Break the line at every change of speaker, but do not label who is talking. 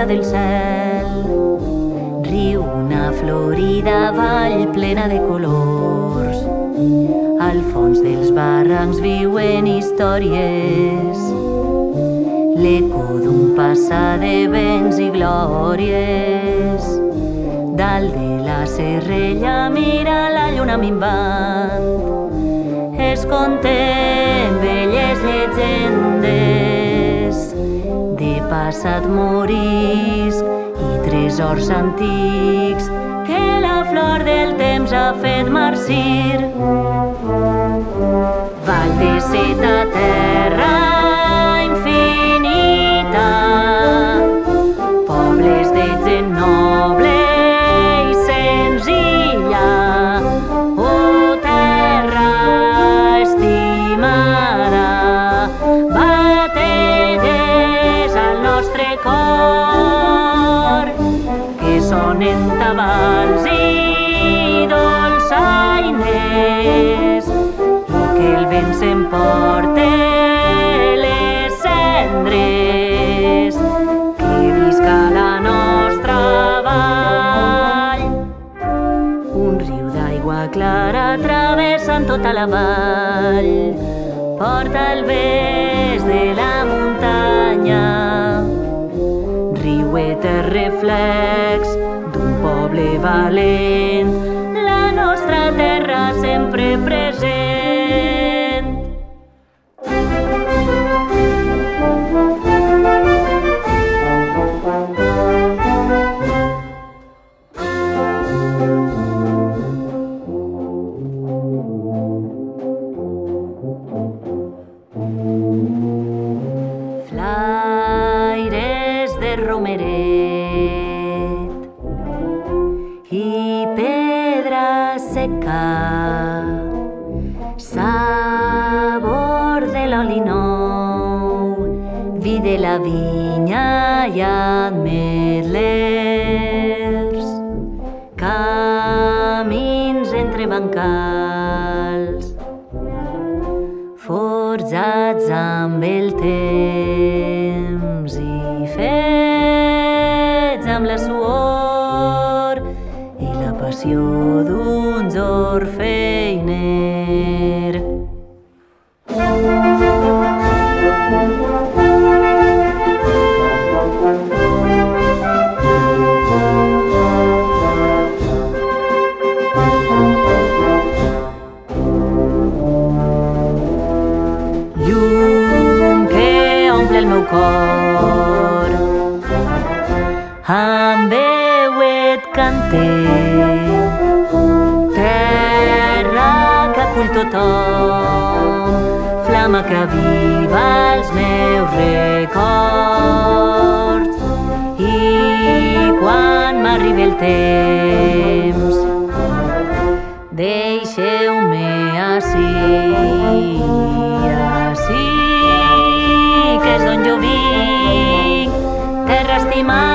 baixa del cel. Riu una florida vall plena de colors. Al fons dels barrancs viuen històries, l'eco d'un passat de béns i glòries. Dalt de la serrella mira la lluna minvant. Es conten velles llegendes de passat morisc i tresors antics que la flor del temps ha fet marcir. Vall de seta, terra infinita, pobles de gent noble i senzilla. Oh, terra estimada, bategues al nostre cor, que sonen tabals i dolçaines, que el vent s'emporte les cendres, que visca la nostra vall. Un riu d'aigua clara travessant tota la vall, porta el bes de la muntanya. Riu etern reflex d'un poble valent, la nostra terra sempre present. Flaires de romeret i pedra seca, sabor de l'oli nou, vi de la vinya i ametlers, camins entre bancals, forjats amb el temps i fets amb la suor i la passió d'un orfeiner. Llum que omple el meu cor, amb veu et cante. Terra que acull tothom, flama que aviva els meus records. I quan m'arribi el temps, deixeu-me ací, que és d'on jo vinc, terra estimada.